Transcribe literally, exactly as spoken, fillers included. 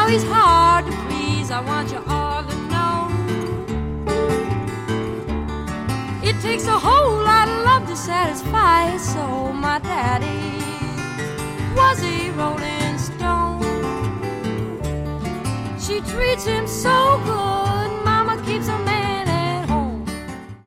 know he's hard to please, I want you all to know. It takes a whole lot of love to satisfy his soul. My daddy was a rolling